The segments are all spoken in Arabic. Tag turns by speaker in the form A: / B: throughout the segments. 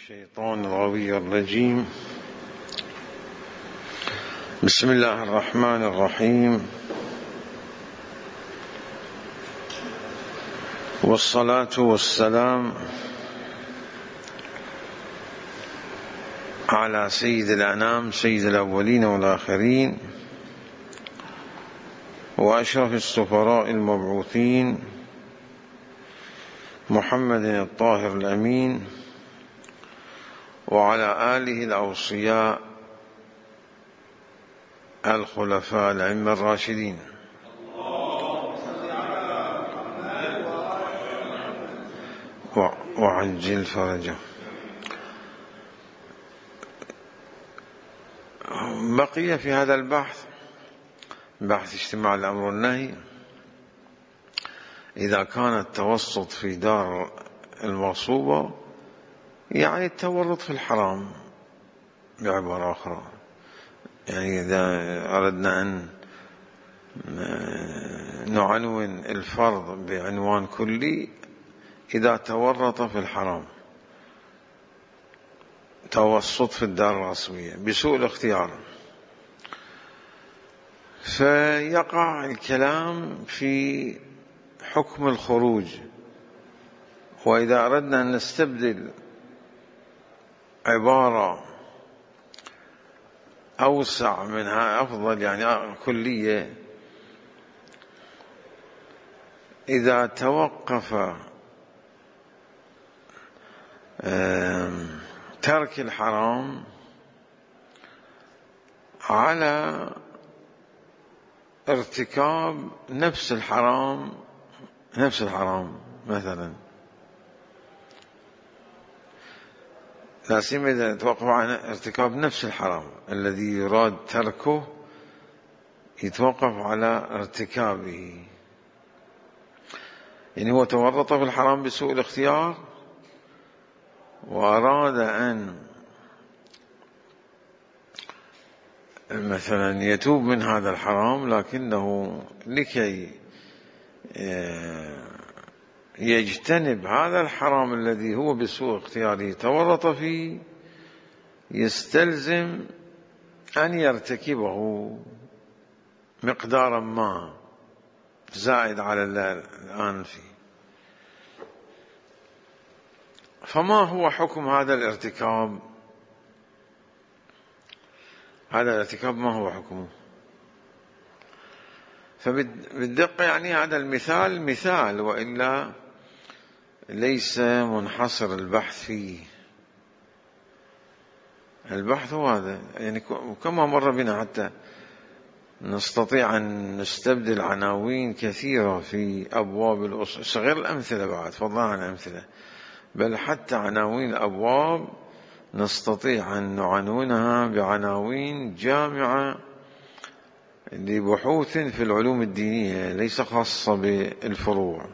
A: الشيطان الغوي الرجيم. بسم الله الرحمن الرحيم، والصلاة والسلام على سيد الأنام، سيد الأولين والآخرين، وأشرف السفراء المبعوثين، محمد الطاهر الأمين، وعلى آله الأوصياء الخلفاء الأئمة الراشدين، وعجل فرجه. بقي في هذا البحث بحث اجتماع الأمر والنهي. إذا كان التوسط في دار المغصوبة يعني التورط في الحرام، بعبارة أخرى، يعني إذا أردنا أن نعنون الفرض بعنوان كلي، إذا تورط في الحرام، توسط في الدار الغصبية بسوء الاختيار، فيقع الكلام في حكم الخروج. وإذا أردنا أن نستبدل عبارة أوسع منها أفضل، يعني كلية، إذا توقف ترك الحرام على ارتكاب نفس الحرام مثلا، لا سيما إذا توقف عن ارتكاب نفس الحرام الذي يراد تركه، يتوقف على ارتكابه. يعني هو تورط في الحرام بسوء الاختيار وأراد أن مثلا يتوب من هذا الحرام، لكنه لكي يجتنب هذا الحرام الذي هو بسوء اختياره تورط فيه، يستلزم أن يرتكبه مقدارا ما زائد على الآن فيه. فما هو حكم هذا الارتكاب؟ هذا الارتكاب ما هو حكمه؟ فبالدقة يعني هذا المثال مثال، وإلا ليس منحصر البحث فيه. البحث هو هذا، يعني كما مر بنا، حتى نستطيع أن نستبدل عناوين كثيرة في أبواب الأصول، صغير الأمثلة بعد فضلا عن الأمثلة، بل حتى عناوين الأبواب نستطيع أن نعنونها بعناوين جامعة لبحوث في العلوم الدينية ليس خاصة بالفروع.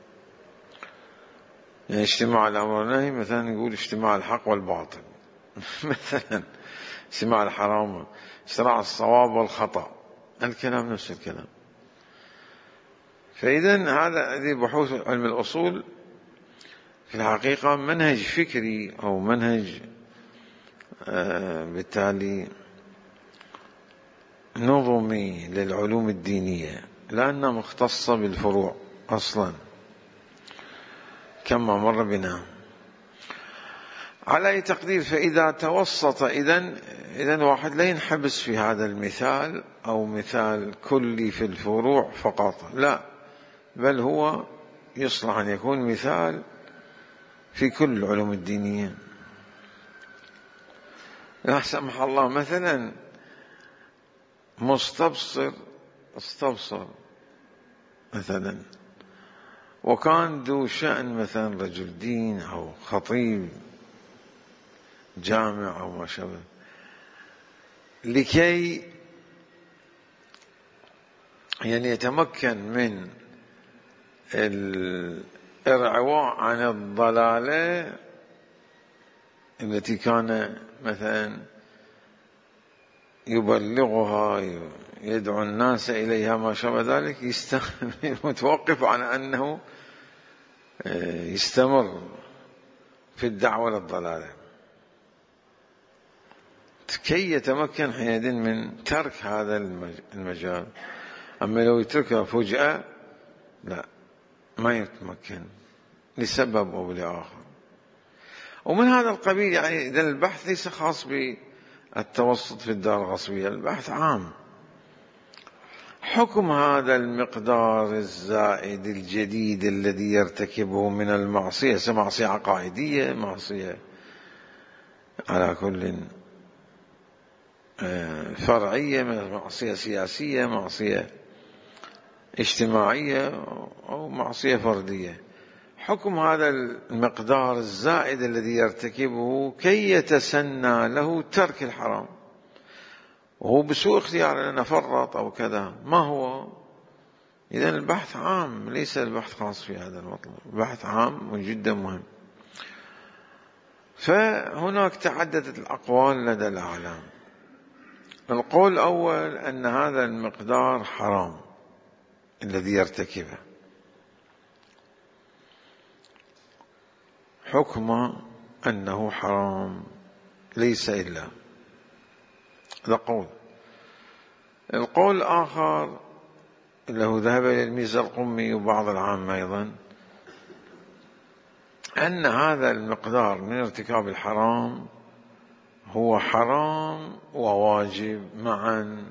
A: يعني اجتماع الأمر والنهي مثلا يقول اجتماع الحق والباطل مثلا، اجتماع الحرام، صراع الصواب والخطأ، الكلام نفس الكلام. فإذن هذه بحوث علم الأصول في الحقيقة منهج فكري أو منهج بالتالي نظمي للعلوم الدينية، لأنها مختصة بالفروع أصلا كما مر بنا. على أي تقدير، فإذا توسط إذن واحد لا ينحبس في هذا المثال أو مثال كلي في الفروع فقط، لا، بل هو يصلح أن يكون مثال في كل العلوم الدينية. لا سمح الله مثلا استبصر مثلا، وكان ذو شأن مثلا رجل دين أو خطيب جامع أو ما شابه، لكي يعني يتمكن من الإرعواء عن الضلالة التي كان مثلا يبلغها، يدعو الناس إليها، ما شابه ذلك، متوقف على أنه يستمر في الدعوة للضلالة. كي يتمكن حينئذ من ترك هذا المجال. أما لو يتركه فجأة لا، ما يتمكن لسبب أو لآخر. ومن هذا القبيل يعني إذا البحث ليس خاص بالتوسط في الدار الغصبية، البحث عام. حكم هذا المقدار الزائد الجديد الذي يرتكبه من المعصية، معصية عقائدية، معصية على كل فرعية، معصية سياسية، معصية اجتماعية، أو معصية فردية. حكم هذا المقدار الزائد الذي يرتكبه كي يتسنى له ترك الحرام، وهو بسوء اختيار أن فرط أو كذا، ما هو؟ إذن البحث عام، ليس البحث خاص في هذا المطلب، البحث عام وجدا مهم. فهناك تعددت الأقوال لدى الأعلام. القول الأول أن هذا المقدار حرام الذي يرتكبه، حكم أنه حرام ليس إلا، هذا قول. القول الآخر له ذهب إلى الميزة القمي وبعض العامة أيضا، أن هذا المقدار من ارتكاب الحرام هو حرام وواجب معا،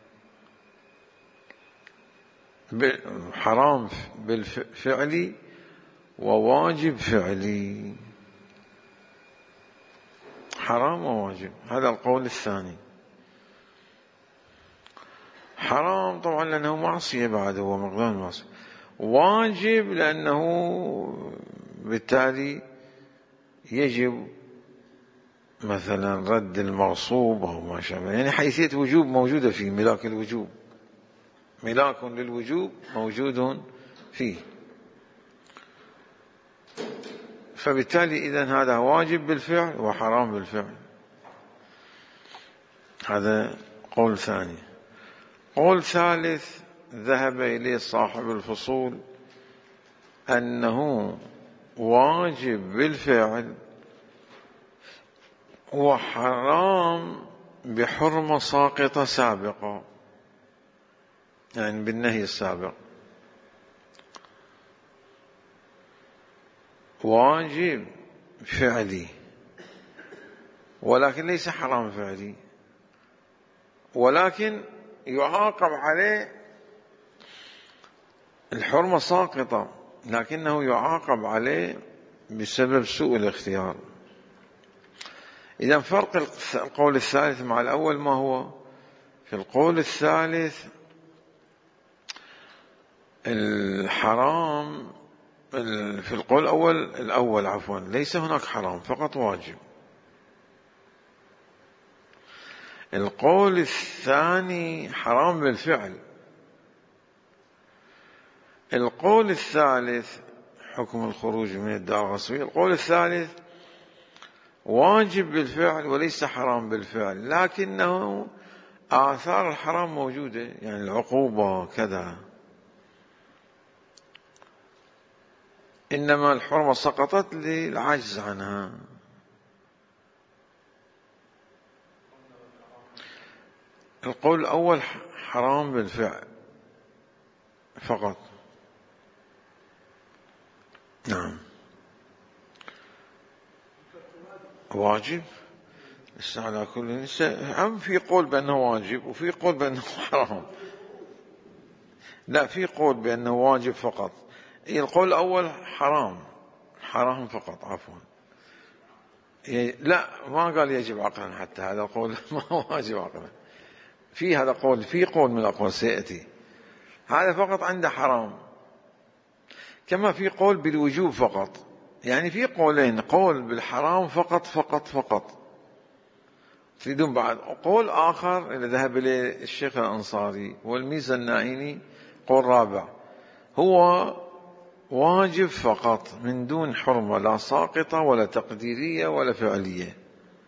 A: حرام بالفعل وواجب فعلي، حرام وواجب. هذا القول الثاني. حرام طبعا لأنه معصية، بعد هو مقدار المعصية. واجب لأنه بالتالي يجب مثلا رد المغصوب أو ما شابه، يعني حيثية وجوب موجودة فيه، ملاك الوجوب، ملاك للوجوب موجود فيه. فبالتالي إذن هذا واجب بالفعل وحرام بالفعل. هذا قول ثاني. قول ثالث ذهب إليه صاحب الفصول، أنه واجب بالفعل وحرام بحرمة ساقطة سابقة، يعني بالنهي السابق. واجب فعلي ولكن ليس حرام فعلي، ولكن يعاقب عليه الحرمة ساقطة، لكنه يعاقب عليه بسبب سوء الاختيار. إذا فرق القول الثالث مع الأول ما هو؟ في القول الثالث الحرام، في القول الأول عفوا ليس هناك حرام، فقط واجب. القول الثاني حرام بالفعل. القول الثالث حكم الخروج من الدار الغصبية، القول الثالث واجب بالفعل وليس حرام بالفعل، لكنه آثار الحرام موجودة، يعني العقوبة كذا، إنما الحرمة سقطت للعجز عنها. القول الأول حرام بالفعل فقط، نعم. واجب على كل إنسان، في قول بأنه واجب وفي قول بأنه حرام. لا، في قول بأنه واجب فقط. القول الأول حرام فقط، عفوا. لا، ما قال يجب عقلا، حتى هذا القول ما واجب عقلا. في هذا قول، في قول من الأقوال سيأتي، هذا فقط عنده حرام. كما في قول بالوجوب فقط، يعني في قولين، قول بالحرام فقط. تريدون بعد قول آخر اللي ذهب إليه الشيخ الأنصاري والميزة النائيني، قول رابع، هو واجب فقط من دون حرمة، لا ساقطة ولا تقديرية ولا فعلية.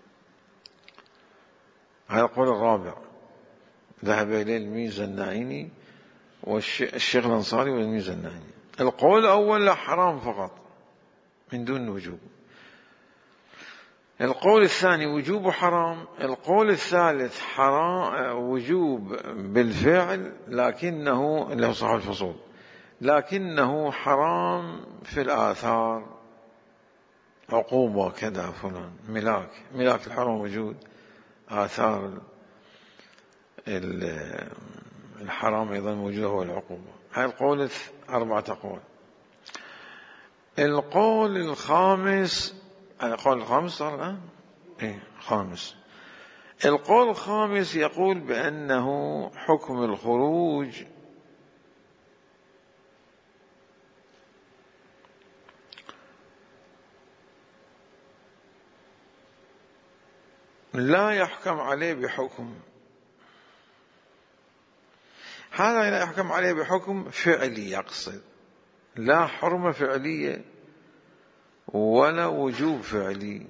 A: هذا القول الرابع ذهب إليه الميزة النائيني والشيخ الأنصاري والميزة النائيني. القول الأول لا، حرام فقط من دون وجوب. القول الثاني وجوب حرام. القول الثالث حرام وجوب بالفعل لكنه له صاحب الفصول، لكنه حرام في الآثار، عقوبة كذا فلان، ملاك الحرام موجود، آثار الحرام أيضا موجودة، هو العقوبة. هاي القول 4 أقوال. القول الخامس، القول الخامس صار الآن خامس. القول الخامس يقول بأنه حكم الخروج لا يحكم عليه بحكم، هذا لا يحكم عليه بحكم فعلي، يقصد لا حرمة فعلية ولا وجوب فعلي،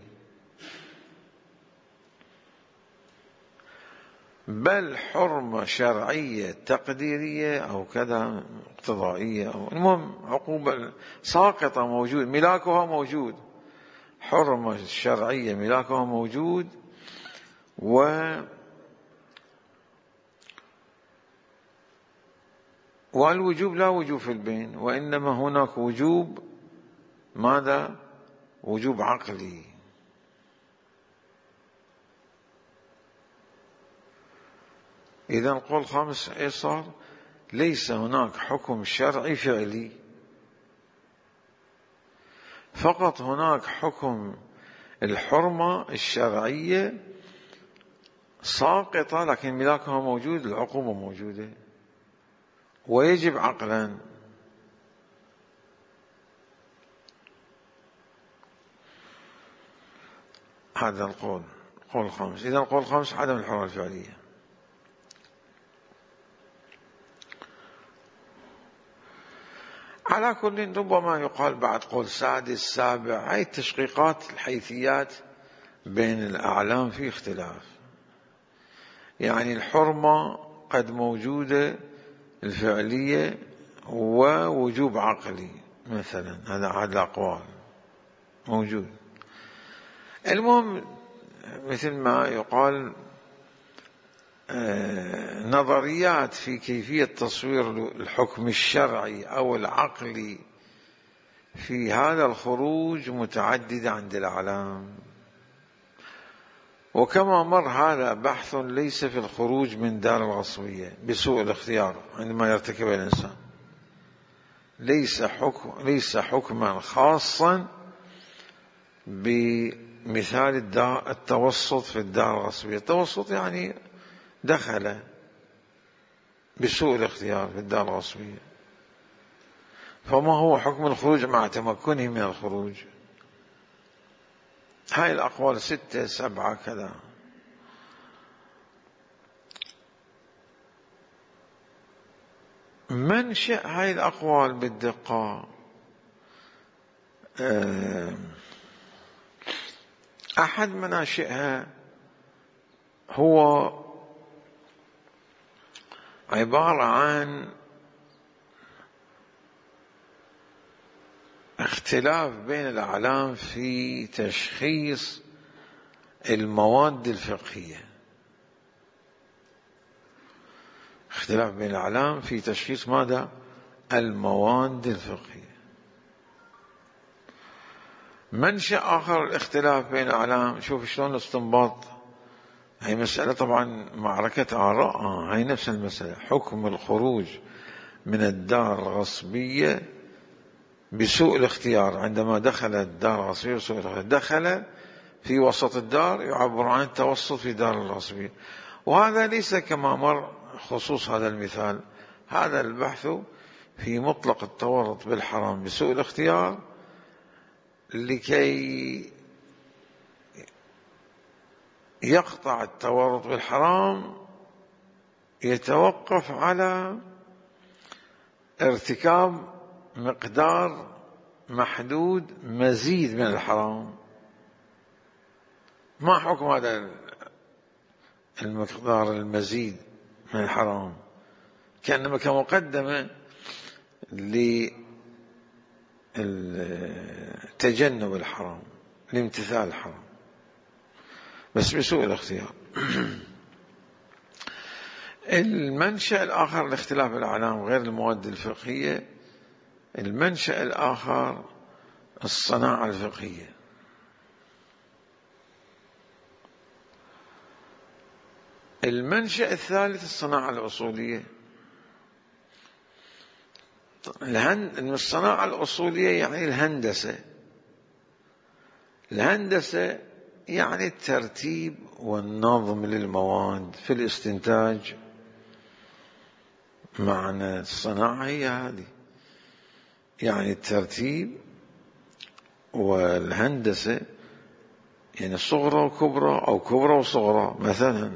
A: بل حرمة شرعية تقديرية أو كذا اقتضائية، أو المهم عقوبة ساقطة موجود، ملاكها موجود، حرمة شرعية ملاكها موجود، والوجوب لا وجوب في البين، وإنما هناك وجوب، ماذا؟ وجوب عقلي. إذا القول الخامس إيش صار؟ ليس هناك حكم شرعي فعلي، فقط هناك حكم الحرمة الشرعية ساقطة لكن ملاكها موجود، العقوبة موجودة ويجب عقلا. هذا القول الخامس. إذا القول الخامس عدم الحرمة الفعلية. على كل ربما يقال بعد قول سادس سابع، هاي التشقيقات الحيثيات بين الأعلام في اختلاف، يعني الحرمة قد موجودة الفعلية ووجوب عقلي مثلا، هذا الأقوال موجود. المهم مثل ما يقال نظريات في كيفية تصوير الحكم الشرعي أو العقلي في هذا الخروج متعددة عند الأعلام. وكما مر هذا بحث ليس في الخروج من دار الغصبية بسوء الاختيار عندما يرتكب الإنسان، ليس حكما خاصا بمثال التوسط في الدار الغصبية. التوسط يعني دخل بسوء الاختيار في الدار الغصبية، فما هو حكم الخروج مع تمكنه من الخروج؟ هاي الأقوال 6 7 كذا. منشأ هاي الأقوال بالدقة أحد مناشئها هو عبارة عن اختلاف بين الأعلام في تشخيص المواد الفقهية، اختلاف بين الأعلام في تشخيص ماذا؟ المواد الفقهية. منشأ آخر الاختلاف بين الأعلام، شوف شلون الاستنباط، هي مسألة طبعا معركة آراء، هي نفس المسألة، حكم الخروج من الدار الغصبية بسوء الاختيار. عندما دخل الدار الغصبية بسوء الاختيار، دخل في وسط الدار، يعبر عن التوسط في دار الغصبية. وهذا ليس كما مر خصوص هذا المثال، هذا البحث في مطلق التورط بالحرام بسوء الاختيار، لكي يقطع التورط بالحرام يتوقف على ارتكاب مقدار محدود مزيد من الحرام. ما حكم هذا المقدار المزيد من الحرام؟ كأنما كمقدمة لتجنب الحرام، لامتثال الحرام. بس بسوء الاختيار. المنشأ الآخر لاختلاف الأعلام غير المواد الفقهية، المنشأ الآخر الصناعة الفقهية. المنشأ الثالث الصناعة الأصولية. الصناعة الأصولية يعني الهندسة. الهندسة يعني الترتيب والنظم للمواد في الاستنتاج. معنى الصناعة هي هذه، يعني الترتيب والهندسة، يعني صغرى وكبرى أو كبرى وصغرى. مثلا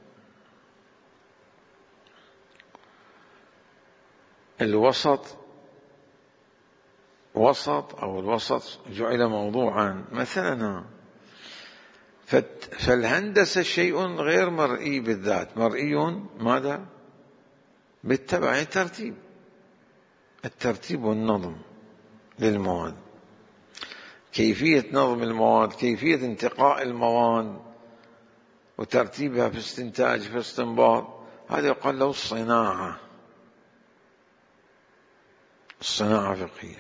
A: الوسط، وسط أو الوسط جعل موضوعا مثلا. فالهندسة شيء غير مرئي بالذات، مرئي ماذا؟ بالتبع، الترتيب والنظم للمواد، كيفية نظم المواد، كيفية انتقاء المواد وترتيبها في استنتاج، في استنباط. هذا يقال له الصناعة، الصناعة الفقهية.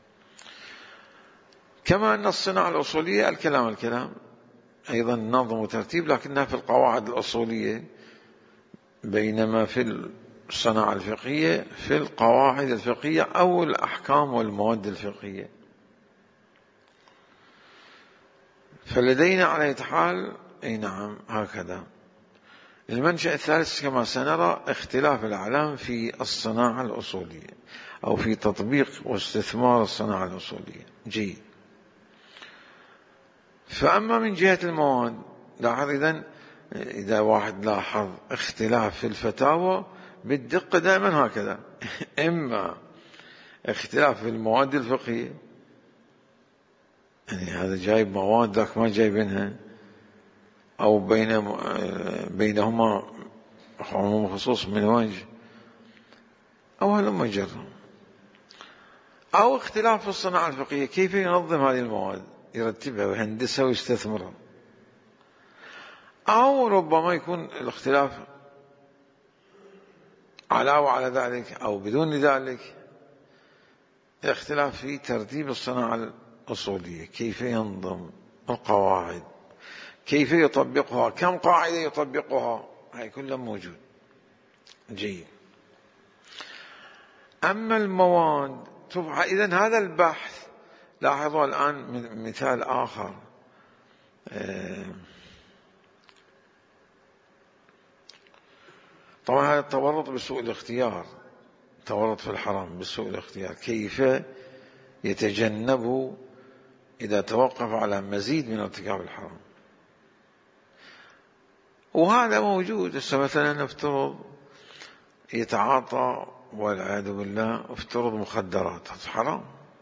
A: كما أن الصناعة الأصولية الكلام أيضا نظم وترتيب، لكنها في القواعد الأصولية، بينما في الصناعة الفقهية في القواعد الفقهية أو الأحكام والمواد الفقهية. فلدينا على حال أي نعم هكذا. المنشأ الثالث كما سنرى اختلاف الأعلام في الصناعة الأصولية أو في تطبيق واستثمار الصناعة الأصولية. جيد. فأما من جهة المواد، لاحظ إذا واحد لاحظ اختلاف في الفتاوى بالدقة دائما هكذا، إما اختلاف في المواد الفقهية، يعني هذا جايب مواد ذاك ما جايبينها، أو بينهما عموم خصوص من وجه، أو هلما جرا، أو اختلاف في الصناعة الفقهية، كيف ينظم هذه المواد، يرتبها ويهندسها ويستثمرها. أو ربما يكون الاختلاف علاوة على ذلك أو بدون ذلك، الاختلاف في ترتيب الصناعة الأصولية، كيف ينظم القواعد، كيف يطبقها، كم قاعدة يطبقها، هاي كلها موجود. جيد. أما المواد، إذن هذا البحث، لاحظوا الآن مثال آخر. طبعا هذا التورط بسوء الاختيار، تورط في الحرام بسوء الاختيار، كيف يتجنب إذا توقف على مزيد من ارتكاب الحرام. وهذا موجود. مثلا نفترض يتعاطى والعياذ بالله، افترض مخدرات، حرام،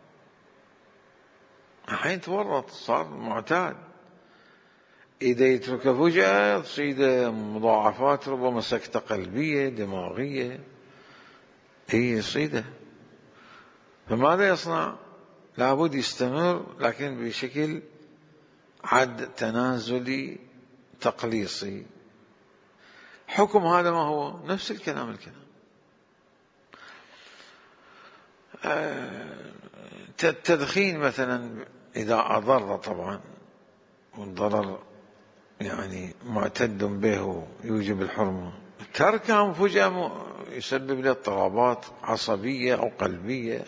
A: الحين تورط، صار معتاد. إذا يترك فجأة تصيده مضاعفات، ربما سكتة قلبية دماغية، هي يصيده. فماذا يصنع؟ لابد يستمر، لكن بشكل عد تنازلي تقليصي. حكم هذا ما هو؟ نفس الكلام. التدخين مثلا إذا أضر، طبعا والضرر يعني معتد به يوجب الحرمة، تركه فجأة يسبب له اضطرابات عصبية أو قلبية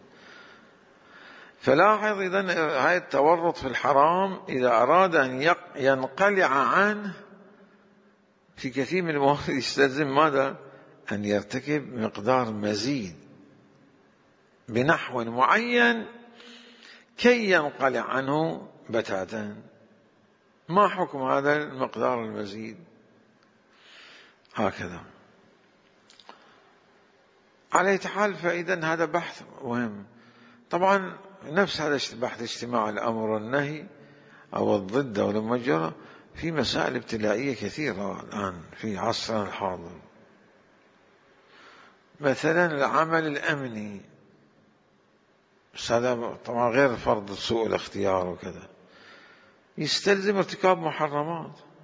A: فلاحظ إذن هاي التورط في الحرام إذا أراد أن ينقلع عنه في كثير من المواد، يستلزم ماذا؟ أن يرتكب مقدار مزيد بنحو معين كي ينقلع عنه بتاتا. ما حكم هذا المقدار المزيد؟ هكذا. على أي حال، فإذا هذا بحث مهم. طبعا نفس هذا بحث اجتماع الأمر والنهي أو الضد أو المجرى في مسائل ابتلائية كثيرة الآن في عصرنا الحاضر. مثلا العمل الأمني، هذا طبعا غير فرض سوء الاختيار وكذا، يستلزم ارتكاب محرمات.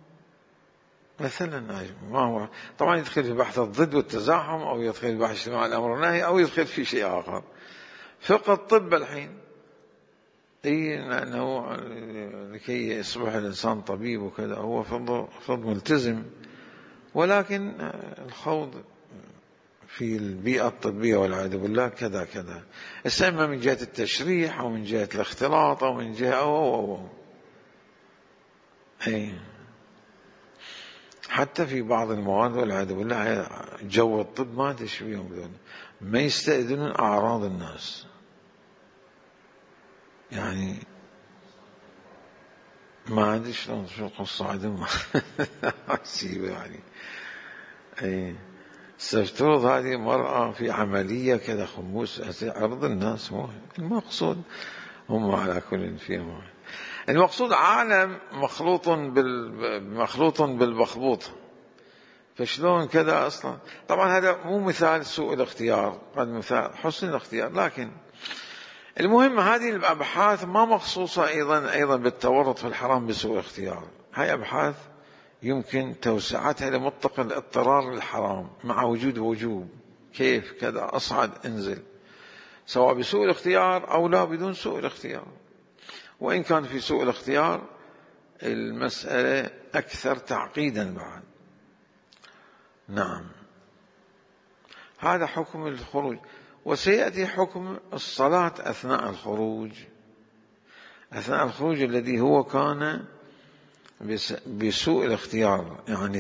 A: مثلا ما هو طبعا يدخل في بحث الضد والتزاحم، أو يدخل في بحث اجتماع الأمر والنهي، أو يدخل في شيء آخر. فقه الطب الحين أنه لكي يصبح الإنسان طبيب وكذا هو فرض ملتزم، ولكن الخوض في البيئة الطبية والعياذ بالله كذا كذا، إما من جهة التشريح أو من جهة الاختلاط أو من جهة أو أي حتى في بعض المواد والعياذ بالله جو الطب ما أدري شو بيهم، ما يستأذنون أعراض الناس، يعني ما أدري شلون شو القصة عندهم يعني. أي سيفترض هذه مرأة في عملية كذا خموس عرض الناس، مو المقصود هم على كل فيهم. المقصود عالم مخلوط بالمخلوط، فشلون كذا أصلا. طبعا هذا مو مثال سوء الاختيار، قد مثال حسن الاختيار، لكن المهم هذه الأبحاث ما مخصوصة أيضا بالتورط في الحرام بسوء اختيار. هاي أبحاث يمكن توسعتها لمطلق الاضطرار للحرام مع وجود وجوب، كيف كذا أصعد انزل، سواء بسوء الاختيار أو لا بدون سوء الاختيار. وإن كان في سوء الاختيار المسألة أكثر تعقيدا بعد. نعم، هذا حكم الخروج. وسيأتي حكم الصلاة أثناء الخروج، أثناء الخروج الذي هو كان بسوء الاختيار، يعني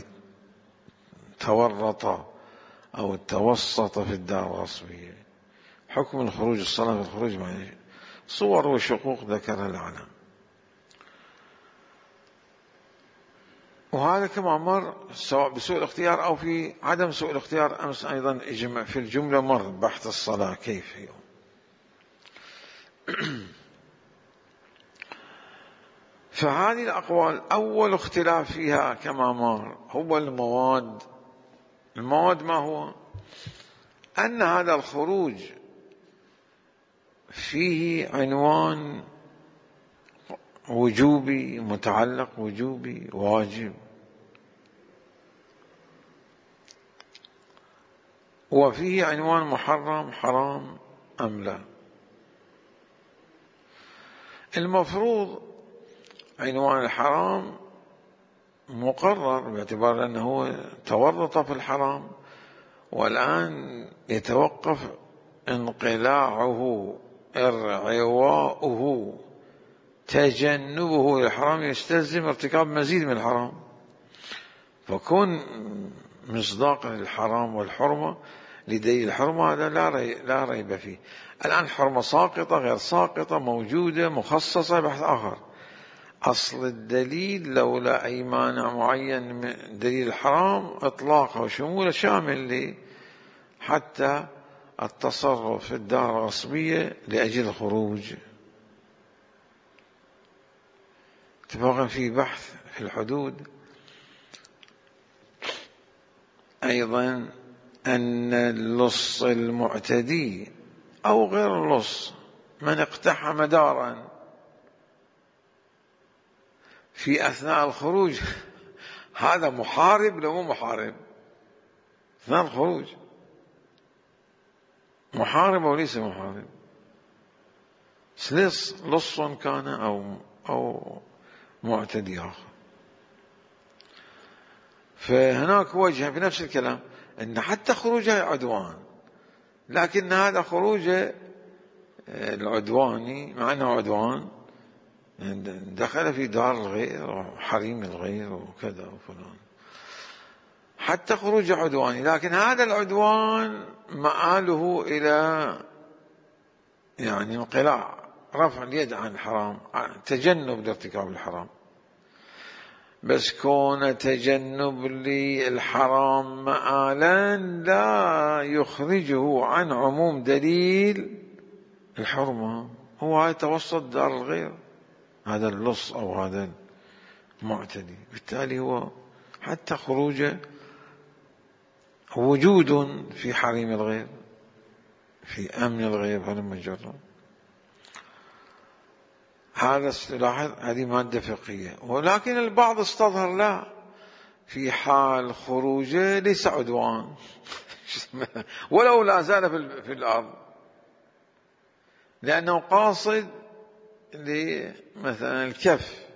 A: تورط أو توسط في الدار الغصبية. حكم الخروج، الصلاة في الخروج مع صور وشقوق ذكرها العلم. وهذا كما مر سواء بسوء الاختيار أو في عدم سوء الاختيار. أمس أيضا في الجملة مر بحث الصلاة كيف هي. فهذه الأقوال أول اختلاف فيها كما مر هو المواد. المواد ما هو؟ أن هذا الخروج فيه عنوان وجوبي متعلق، وجوبي واجب، وفيه عنوان محرم حرام أم لا. المفروض عنوان الحرام مقرر باعتبار أنه هو تورط في الحرام، والآن يتوقف انقلاعه، ارعواؤه، تجنبه للحرام يستلزم ارتكاب مزيد من الحرام، فكون مصداقا للحرام والحرمة لدليل الحرمة هذا لا ريب فيه. الآن حرمة ساقطة غير ساقطة موجودة مخصصة بحث آخر. أصل الدليل لولا أي مانع معين من دليل الحرام إطلاقه وشموله شامل حتى التصرف في الدار الغصبية لأجل الخروج. اتفاقا في بحث في الحدود أيضا أن اللص المعتدي أو غير اللص من اقتحم دارا في أثناء الخروج هذا محارب لو مو محارب؟ أثناء الخروج محارب وليس محارب، لص كان أو معتدي آخر. فهناك وجه في نفس الكلام أن حتى خروجه عدوان، لكن هذا خروج العدواني مع أنه عدوان دخل في دار الغير وحريم الغير وكذا وفلان، حتى خروج عدواني، لكن هذا العدوان مآله إلى يعني انقلاع، رفع اليد عن الحرام، تجنب لارتكاب الحرام. بس كون تجنب للحرام مآلا لا يخرجه عن عموم دليل الحرمة. هو هاي توسط دار الغير، هذا اللص أو هذا المعتدي، بالتالي هو حتى خروجه وجود في حريم الغير، في أمن الغير فلما جرى. هذا اصطلاح، هذه مادة فقهية. ولكن البعض استظهر لا، في حال خروجه ليس عدوان ولو لا زال في الأرض، لأنه قاصد مثلا الكف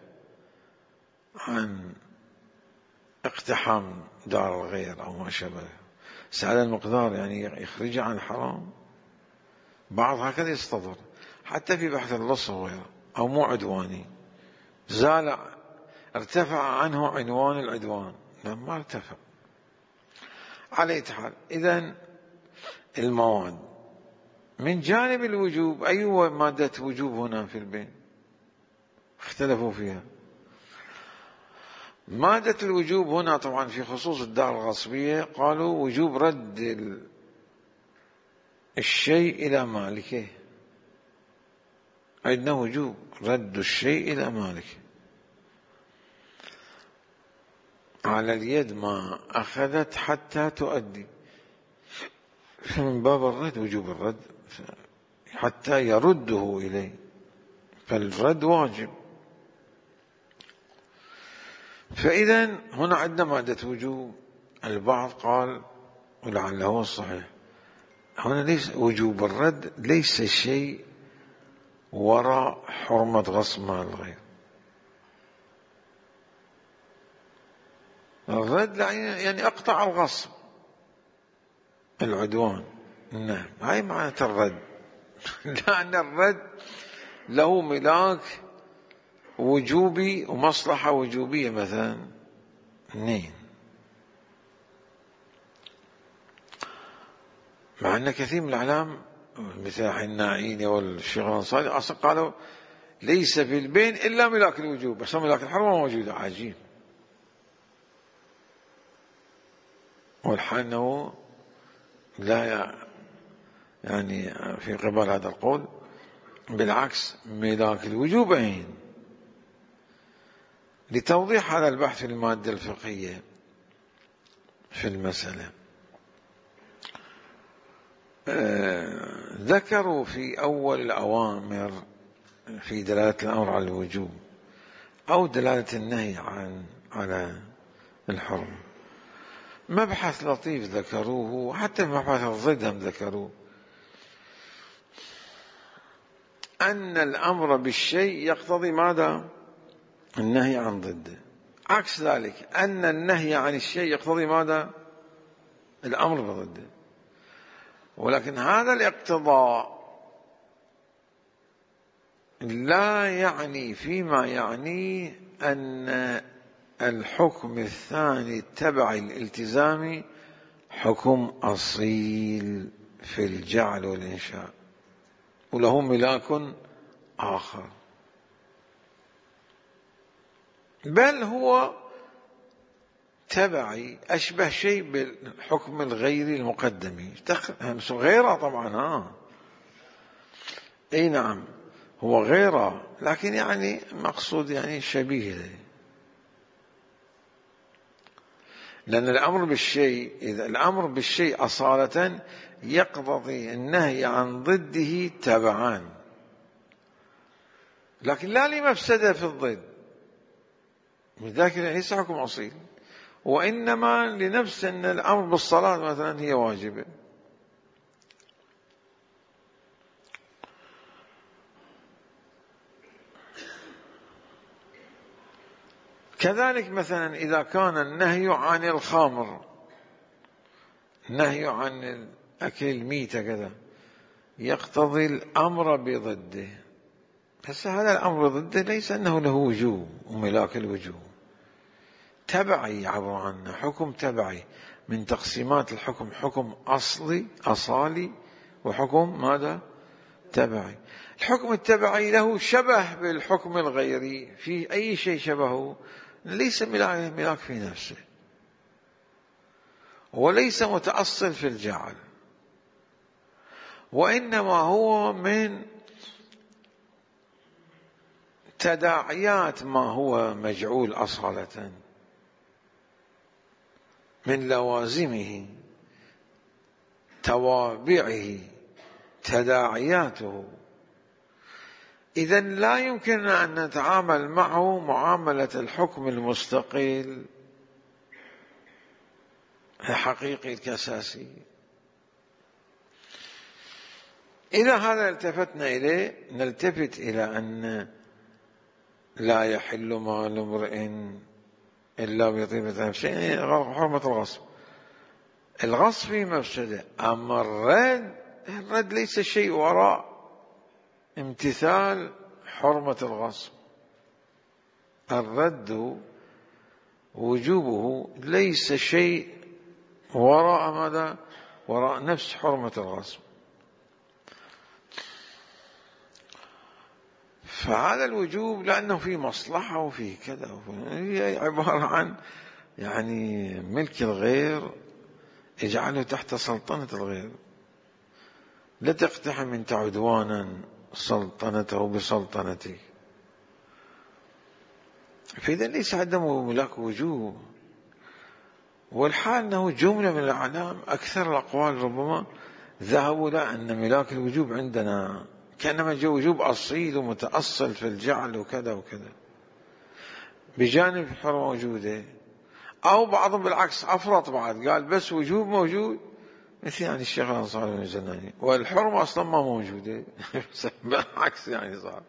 A: عن اقتحام دار الغير أو ما شابه. هذا المقدار يعني يخرج عن الحرام. بعض هكذا يستظهر حتى في بحث اللص وغيره، أو مو عدواني، زال ارتفع عنه عنوان العدوان، لا ما ارتفع. على أي حال، إذن المواد من جانب الوجوب، أي مادة وجوب هنا في البين؟ اختلفوا فيها. مادة الوجوب هنا طبعا في خصوص الدار الغصبية قالوا وجوب رد الشيء إلى مالكه. عندنا وجوب رد الشيء إلى مالكه على اليد ما أخذت حتى تؤدي، من باب الرد وجوب الرد حتى يرده إليه، فالرد واجب. فإذا هنا عندنا مادة وجوب. البعض قال ولعله هو الصحيح، هنا ليس وجوب الرد، ليس شيء وراء حرمة غصب مال الغير. الرد يعني أقطع الغصب، العدوان، نعم، هاي معنى الرد لأن الرد له ملاك وجوبي ومصلحة وجوبية مثلا اثنين. مع أن كثير من الأعلام مثل الناعيني والشيخ الأنصاري أصلا قالوا ليس في البين إلا ملاك الوجوب، بس ملاك الحرمة موجودة. عجيب. والحال أنه لا يعني في قبال هذا القول، بالعكس ملاك الوجوب عين. لتوضيح هذا البحث في المادة الفقهية في المسألة، ذكروا في أول الأوامر في دلالة الأمر على الوجوب أو دلالة النهي على الحرم مبحث لطيف ذكروه، وحتى مبحث الضد هم ذكروه، أن الأمر بالشيء يقتضي ماذا؟ النهي عن ضده. عكس ذلك أن النهي عن الشيء يقتضي ماذا؟ الأمر بضده. ولكن هذا الاقتضاء لا يعني فيما يعني أن الحكم الثاني التبعي الالتزامي حكم أصيل في الجعل والإنشاء وله ملاك آخر، بل هو تبعي أشبه شيء بالحكم الغيري المقدمي. غيره طبعا أي نعم هو غيره، لكن يعني مقصود يعني شبيه له. لأن الأمر بالشيء، إذا الأمر بالشيء أصالة يقتضي النهي عن ضده تبعا، لكن لا لمفسدة في الضد، لذلك ليس حكم أصيل، وإنما لنفس أن الأمر بالصلاة مثلا هي واجبة. كذلك مثلا إذا كان النهي عن الخمر، النهي عن أكل الميتة كذا، يقتضي الأمر بضده. هسه هذا الأمر بضده ليس أنه له وجوب وملاك الوجوب، تبعي عبر عنه، حكم تبعي من تقسيمات الحكم، حكم أصالي وحكم ماذا؟ تبعي. الحكم التبعي له شبه بالحكم الغيري في أي شيء شبهه، ليس ملاك في نفسه وليس متأصل في الجعل، وإنما هو من تداعيات ما هو مجعول أصالة، من لوازمه، توابعه، تداعياته. إذن لا يمكن أن نتعامل معه معاملة الحكم المستقل الحقيقي الكساسي. إذا هذا التفتنا إليه نلتفت إلى أن لا يحل مال امرئ إلا بطيبة نفس، يعني حرمة الغصب. الغصب فيه مفسدة، أما الرد ليس شيء وراء امتثال حرمة الغصب. الرد وجوبه ليس شيء وراء ماذا؟ وراء نفس حرمة الغصب. فهذا الوجوب لأنه فيه مصلحة وفيه كذا، هي عبارة عن يعني ملك الغير اجعله تحت سلطنة الغير، لا تقتحم منت عدوانا سلطنته بسلطنته. فإذا ليس عدم ملاك وجوب، والحال أنه جملة من الأعلام أكثر الأقوال ربما ذهبوا إلى أن ملاك الوجوب عندنا كأنما جو وجوب أصيل ومتأصل في الجعل وكذا وكذا، بجانب الحرمة موجودة. أو بعضهم بالعكس أفرط بعد، قال بس وجوب موجود، مثل يعني الشيخ الأنصاري بن الزناني، والحرمة أصلا ما موجودة بالعكس يعني صار.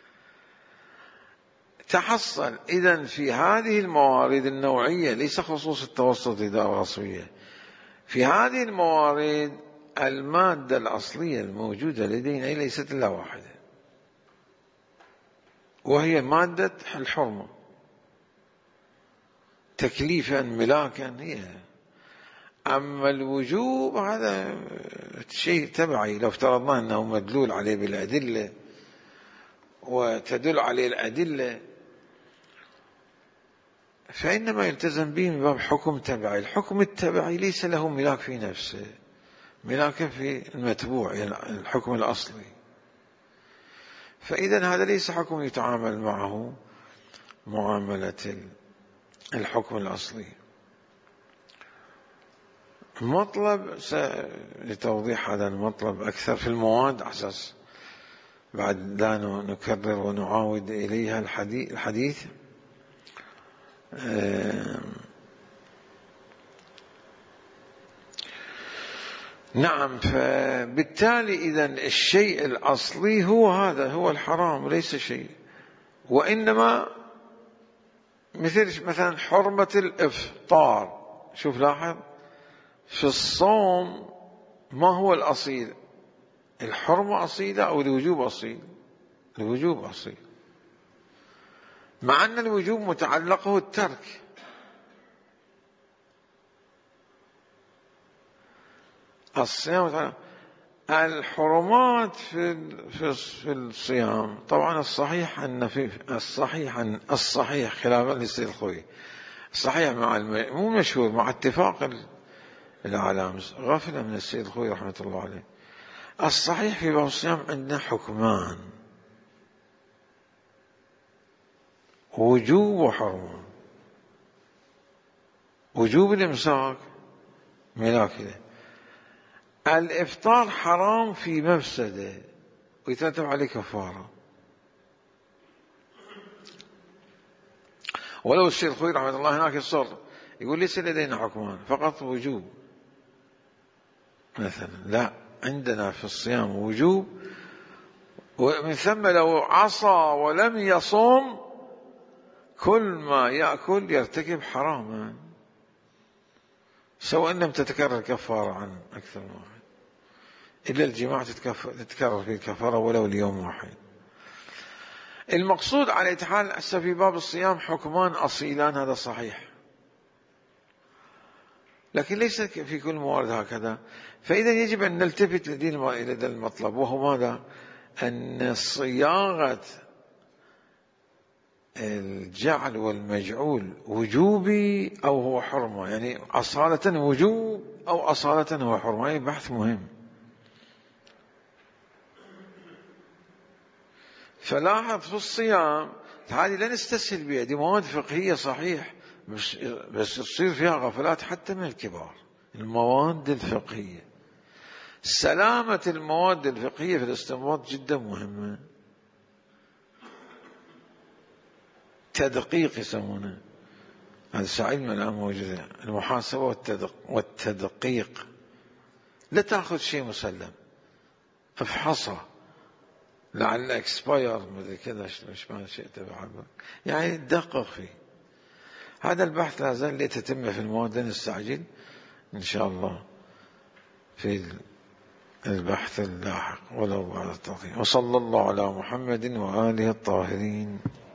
A: تحصل إذن في هذه الموارد النوعية، ليس خصوص التوسط إدارة غصبية، في هذه الموارد المادة الأصلية الموجودة لدينا ليست إلا واحدة، وهي مادة الحرمة، تكليفا ملاكا هي. أما الوجوب هذا شيء تبعي، لو افترضنا أنه مدلول عليه بالأدلة وتدل عليه الأدلة فإنما يلتزم به من باب حكم تبعي. الحكم التبعي ليس له ملاك في نفسه، ملاك في المتبوع، يعني الحكم الأصلي. فإذا هذا ليس حكم يتعامل معه معاملة الحكم الأصلي. مطلب لتوضيح هذا المطلب أكثر في المواد، أساس بعد لا نكرر ونعاود إليها الحديث. نعم، فبالتالي إذن الشيء الأصلي هو هذا، هو الحرام، ليس شيء، وإنما مثلا حرمة الإفطار. شوف لاحظ في الصوم ما هو الأصيل؟ الحرمة أصيلة أو الوجوب أصيل؟ الوجوب أصيل، مع أن الوجوب متعلقه الترك. الصيام، الحرمات في الصيام طبعا الصحيح أن في الصحيح خلافا للسيد الخوي، الصحيح مو مشهور مع اتفاق العلامة، غفلة من السيد الخوي رحمة الله عليه. الصحيح في باب الصيام عندنا حكمان، وجوب وحرمة. وجوب الإمساك ملاكده، الإفطار حرام في مفسده ويترتب عليه كفارة. ولو الشيخ الخوي رحمة الله هناك الصر يقول ليس لدينا حكمان فقط وجوب مثلا، لا، عندنا في الصيام وجوب، ومن ثم لو عصى ولم يصوم كل ما يأكل يرتكب حراما، سواء لم تتكرر كفارة عن أكثر من واحد، إلا الجماعة تتكرر في الكفارة ولو ليوم واحد. المقصود على حال في باب الصيام حكمان أصيلان، هذا صحيح، لكن ليس في كل موارد هكذا. فإذا يجب أن نلتفت إلى المطلب، وهو ماذا؟ أن صياغة الجعل والمجعول وجوبي أو هو حرمة، يعني أصالة وجوب أو أصالة هو حرمة، يعني بحث مهم. فلاحظ في الصيام هذه لا نستسهل بها، دي مواد فقهية صحيح، بس تصير فيها غفلات حتى من الكبار. المواد الفقهية، سلامة المواد الفقهية في الاستنباط جدا مهمة، تدقيق يسمونه، هذا علم الآن موجودة، المحاسبة والتدقيق. لا تأخذ شيء مسلم، افحصه لعل اكسباير مثل كذا، مش ما شئت بعبر، يعني دقق فيه. هذا البحث لا زال يتم في المواد، نستعجل إن شاء الله في البحث اللاحق ولو بعد التقييم. وصلى الله على محمد وآله الطاهرين.